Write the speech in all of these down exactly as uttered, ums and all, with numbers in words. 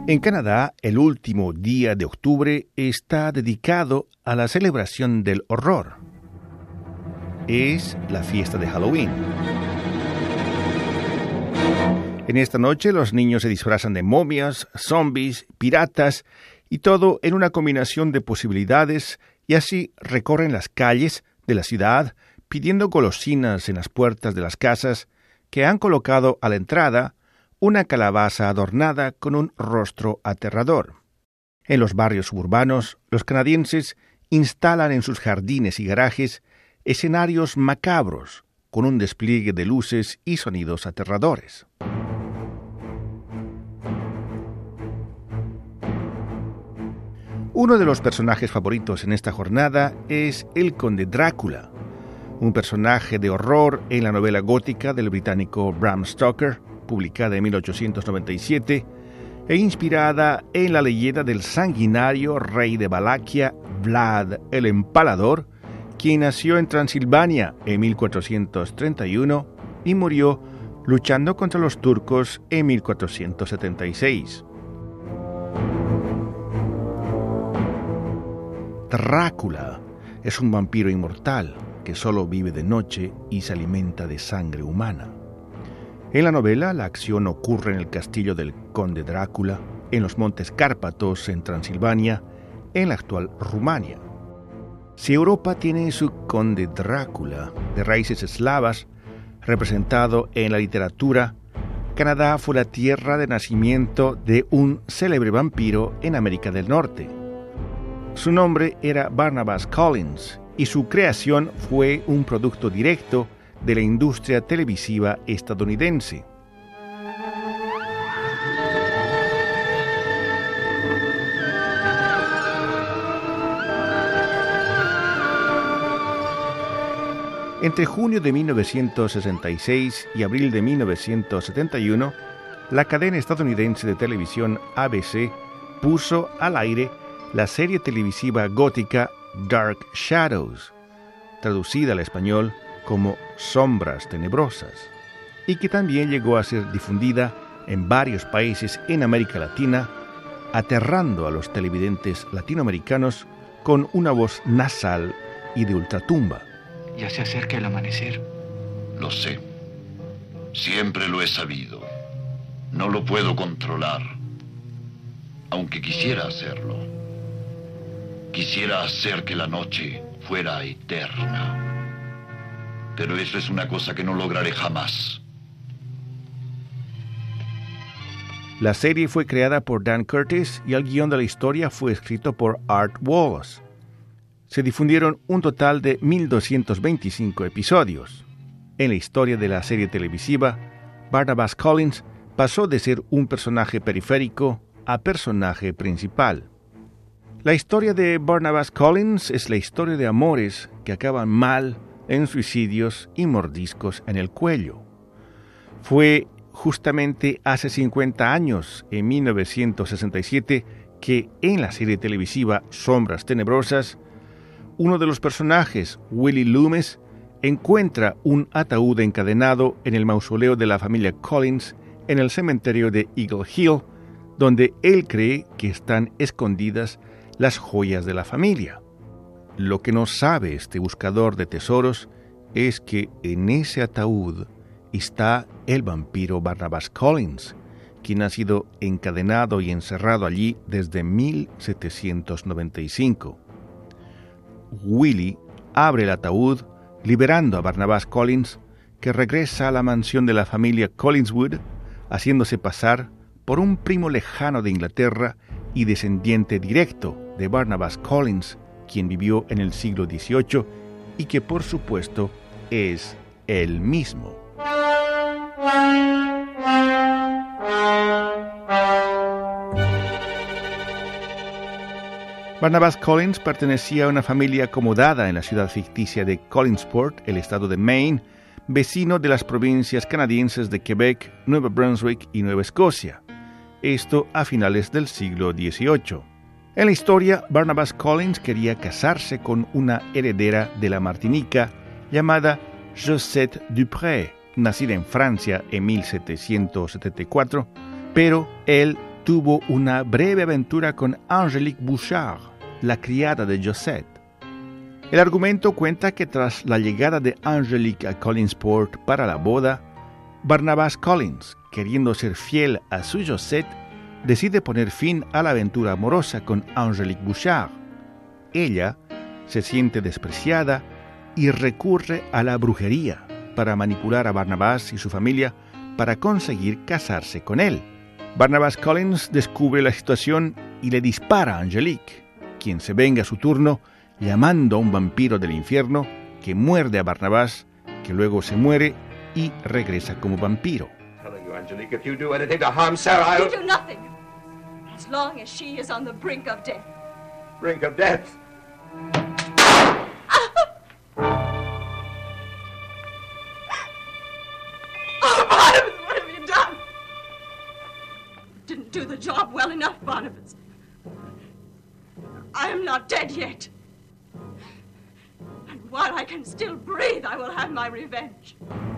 En Canadá, el último día de octubre está dedicado a la celebración del horror. Es la fiesta de Halloween. En esta noche los niños se disfrazan de momias, zombies, piratas y todo en una combinación de posibilidades, y así recorren las calles de la ciudad pidiendo golosinas en las puertas de las casas que han colocado a la entrada una calabaza adornada con un rostro aterrador. En los barrios suburbanos, los canadienses instalan en sus jardines y garajes escenarios macabros con un despliegue de luces y sonidos aterradores. Uno de los personajes favoritos en esta jornada es el Conde Drácula, un personaje de horror en la novela gótica del británico Bram Stoker, publicada en mil ochocientos noventa y siete, e inspirada en la leyenda del sanguinario rey de Valaquia, Vlad el Empalador, quien nació en Transilvania en mil cuatrocientos treinta y uno y murió luchando contra los turcos en mil cuatrocientos setenta y seis. Drácula es un vampiro inmortal que solo vive de noche y se alimenta de sangre humana. En la novela, la acción ocurre en el castillo del Conde Drácula, en los montes Cárpatos, en Transilvania, en la actual Rumania. Si Europa tiene su Conde Drácula de raíces eslavas, representado en la literatura, Canadá fue la tierra de nacimiento de un célebre vampiro en América del Norte. Su nombre era Barnabas Collins y su creación fue un producto directo de la industria televisiva estadounidense. Entre junio de mil novecientos sesenta y seis y abril de mil novecientos setenta y uno, la cadena estadounidense de televisión A B C puso al aire la serie televisiva gótica Dark Shadows, traducida al español como Sombras Tenebrosas, y que también llegó a ser difundida en varios países en América Latina, aterrando a los televidentes latinoamericanos con una voz nasal y de ultratumba. Ya se acerca el amanecer. Lo sé. Siempre lo he sabido. No lo puedo controlar, aunque quisiera hacerlo. Quisiera hacer que la noche fuera eterna. Pero eso es una cosa que no lograré jamás. La serie fue creada por Dan Curtis y el guión de la historia fue escrito por Art Wallace. Se difundieron un total de mil doscientos veinticinco episodios. En la historia de la serie televisiva, Barnabas Collins pasó de ser un personaje periférico a personaje principal. La historia de Barnabas Collins es la historia de amores que acaban mal en suicidios y mordiscos en el cuello. Fue justamente hace cincuenta años, en mil novecientos sesenta y siete, que en la serie televisiva Sombras Tenebrosas, uno de los personajes, Willie Loomis, encuentra un ataúd encadenado en el mausoleo de la familia Collins en el cementerio de Eagle Hill, donde él cree que están escondidas las joyas de la familia. Lo que no sabe este buscador de tesoros es que en ese ataúd está el vampiro Barnabas Collins, quien ha sido encadenado y encerrado allí desde mil setecientos noventa y cinco. Willie abre el ataúd, liberando a Barnabas Collins, que regresa a la mansión de la familia Collinswood, haciéndose pasar por un primo lejano de Inglaterra y descendiente directo de Barnabas Collins, quien vivió en el siglo dieciocho y que por supuesto es él mismo. Barnabas Collins pertenecía a una familia acomodada en la ciudad ficticia de Collinsport, el estado de Maine, vecino de las provincias canadienses de Quebec, Nueva Brunswick y Nueva Escocia. Esto a finales del siglo dieciocho. En la historia, Barnabas Collins quería casarse con una heredera de la Martinica llamada Josette Dupré, nacida en Francia en mil setecientos setenta y cuatro, pero él tuvo una breve aventura con Angélique Bouchard, la criada de Josette. El argumento cuenta que tras la llegada de Angélique a Collinsport para la boda, Barnabas Collins, queriendo ser fiel a su Josette, decide poner fin a la aventura amorosa con Angélique Bouchard. Ella se siente despreciada y recurre a la brujería para manipular a Barnabas y su familia para conseguir casarse con él. Barnabas Collins descubre la situación y le dispara a Angélique, quien se venga a su turno llamando a un vampiro del infierno que muerde a Barnabas, que luego se muere y regresa como vampiro. Telling you, Angelique, if you do anything to harm Sarah, I'll... You do nothing, as long as she is on the brink of death. Brink of death. Oh, Barnabas, what have you done? Didn't do the job well enough, Barnabas. I am not dead yet. And while I can still breathe, I will have my revenge.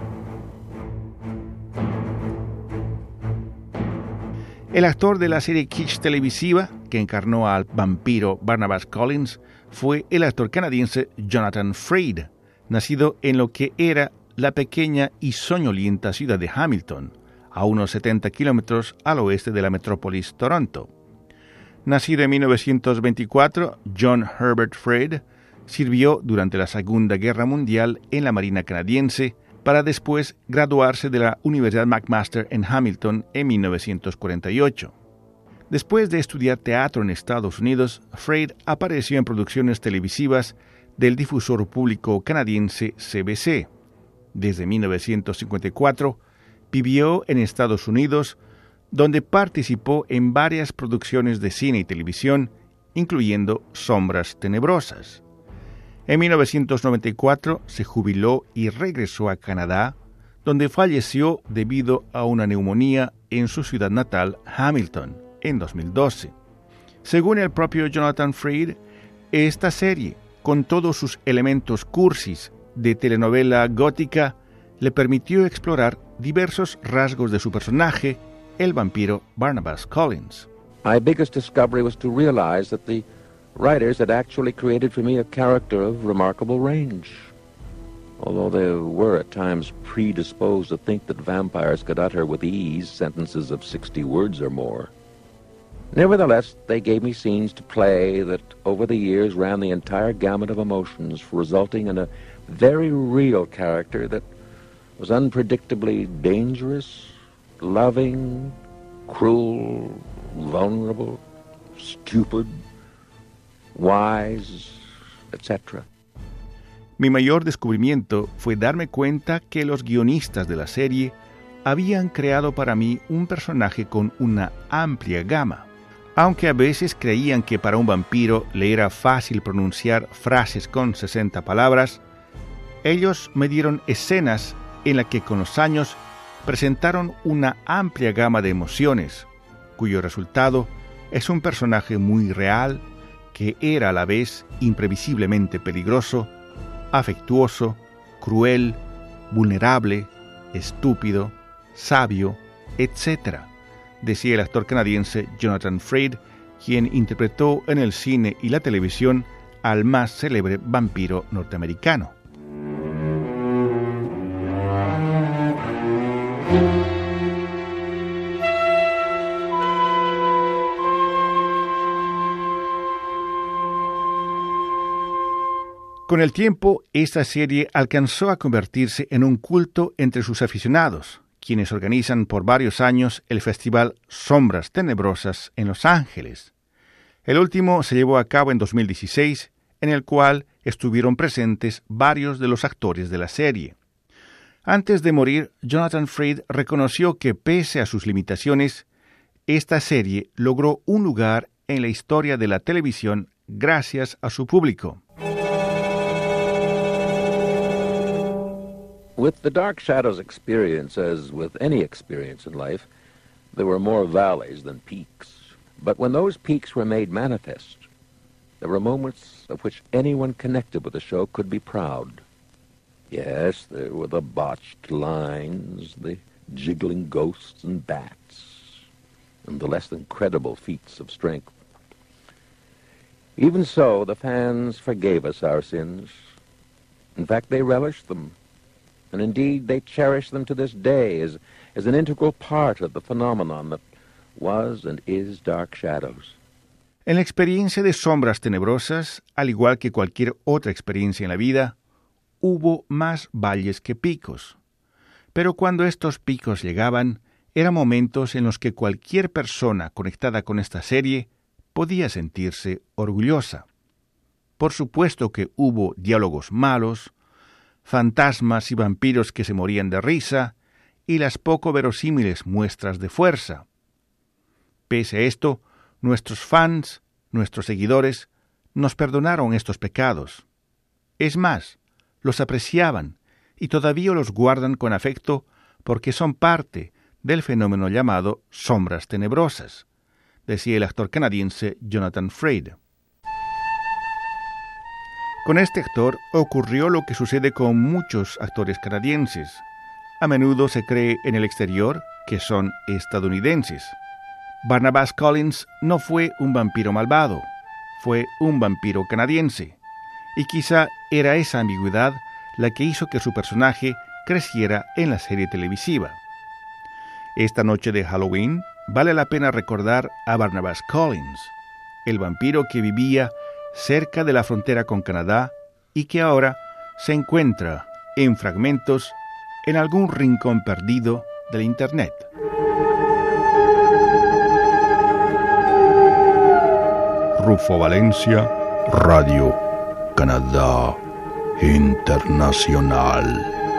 El actor de la serie Kitsch televisiva, que encarnó al vampiro Barnabas Collins, fue el actor canadiense Jonathan Frid, nacido en lo que era la pequeña y soñolienta ciudad de Hamilton, a unos setenta kilómetros al oeste de la metrópolis Toronto. Nacido en mil novecientos veinticuatro, John Herbert Frid sirvió durante la Segunda Guerra Mundial en la Marina canadiense, para después graduarse de la Universidad McMaster en Hamilton en mil novecientos cuarenta y ocho. Después de estudiar teatro en Estados Unidos, Frid apareció en producciones televisivas del difusor público canadiense C B C. Desde mil novecientos cincuenta y cuatro vivió en Estados Unidos, donde participó en varias producciones de cine y televisión, incluyendo Sombras Tenebrosas. En mil novecientos noventa y cuatro se jubiló y regresó a Canadá, donde falleció debido a una neumonía en su ciudad natal, Hamilton, en dos mil doce. Según el propio Jonathan Frid, esta serie, con todos sus elementos cursis de telenovela gótica, le permitió explorar diversos rasgos de su personaje, el vampiro Barnabas Collins. My biggest discovery was to realize that the writers had actually created for me a character of remarkable range. Although they were at times predisposed to think that vampires could utter with ease sentences of sixty words or more. Nevertheless, they gave me scenes to play that over the years ran the entire gamut of emotions, resulting in a very real character that was unpredictably dangerous, loving, cruel, vulnerable, stupid, wise, etcétera. Mi mayor descubrimiento fue darme cuenta que los guionistas de la serie habían creado para mí un personaje con una amplia gama. Aunque a veces creían que para un vampiro le era fácil pronunciar frases con sesenta palabras, ellos me dieron escenas en las que con los años presentaron una amplia gama de emociones, cuyo resultado es un personaje muy real, que era a la vez imprevisiblemente peligroso, afectuoso, cruel, vulnerable, estúpido, sabio, etcétera, decía el actor canadiense Jonathan Frid, quien interpretó en el cine y la televisión al más célebre vampiro norteamericano. Con el tiempo, esta serie alcanzó a convertirse en un culto entre sus aficionados, quienes organizan por varios años el festival Sombras Tenebrosas en Los Ángeles. El último se llevó a cabo en dos mil dieciséis, en el cual estuvieron presentes varios de los actores de la serie. Antes de morir, Jonathan Frid reconoció que pese a sus limitaciones, esta serie logró un lugar en la historia de la televisión gracias a su público. With the Dark Shadows experience, as with any experience in life, there were more valleys than peaks. But when those peaks were made manifest, there were moments of which anyone connected with the show could be proud. Yes, there were the botched lines, the jiggling ghosts and bats. and the less than credible feats of strength. Even so, the fans forgave us our sins. In fact, they relished them. And indeed, they cherish them to this day as, as an integral part of the phenomenon that was and is Dark Shadows. En la experiencia de Sombras Tenebrosas, al igual que cualquier otra experiencia en la vida, hubo más valles que picos. Pero cuando estos picos llegaban, eran momentos en los que cualquier persona conectada con esta serie podía sentirse orgullosa. Por supuesto que hubo diálogos malos, fantasmas y vampiros que se morían de risa, y las poco verosímiles muestras de fuerza. Pese a esto, nuestros fans, nuestros seguidores, nos perdonaron estos pecados. Es más, los apreciaban y todavía los guardan con afecto porque son parte del fenómeno llamado Sombras Tenebrosas, decía el actor canadiense Jonathan Frid. Con este actor ocurrió lo que sucede con muchos actores canadienses. A menudo se cree en el exterior que son estadounidenses. Barnabas Collins no fue un vampiro malvado, fue un vampiro canadiense, y quizá era esa ambigüedad la que hizo que su personaje creciera en la serie televisiva. Esta noche de Halloween vale la pena recordar a Barnabas Collins, el vampiro que vivía cerca de la frontera con Canadá y que ahora se encuentra en fragmentos en algún rincón perdido del Internet. Rufo Valencia, Radio Canadá Internacional.